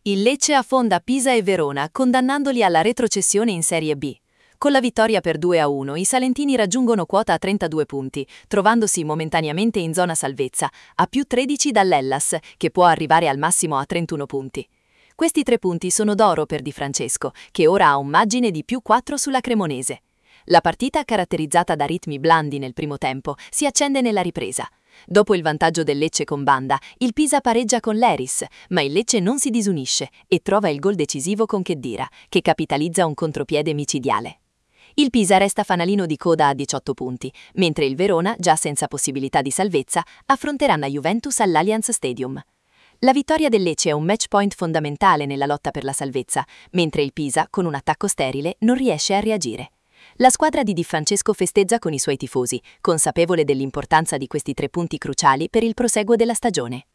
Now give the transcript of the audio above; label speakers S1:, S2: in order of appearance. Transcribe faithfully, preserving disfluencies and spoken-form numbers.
S1: Il Lecce affonda Pisa e Verona, condannandoli alla retrocessione in Serie B. Con la vittoria per due a uno, i salentini raggiungono quota a trentadue punti, trovandosi momentaneamente in zona salvezza, a più tredici dall'Hellas, che può arrivare al massimo a trentuno punti. Questi tre punti sono d'oro per Di Francesco, che ora ha un margine di più quattro sulla Cremonese. La partita, caratterizzata da ritmi blandi nel primo tempo, si accende nella ripresa. Dopo il vantaggio del Lecce con Banda, il Pisa pareggia con l'Eris, ma il Lecce non si disunisce e trova il gol decisivo con Khedira, che capitalizza un contropiede micidiale. Il Pisa resta fanalino di coda a diciotto punti, mentre il Verona, già senza possibilità di salvezza, affronterà la Juventus all'Allianz Stadium. La vittoria del Lecce è un match point fondamentale nella lotta per la salvezza, mentre il Pisa, con un attacco sterile, non riesce a reagire. La squadra di Di Francesco festeggia con i suoi tifosi, consapevole dell'importanza di questi tre punti cruciali per il proseguo della stagione.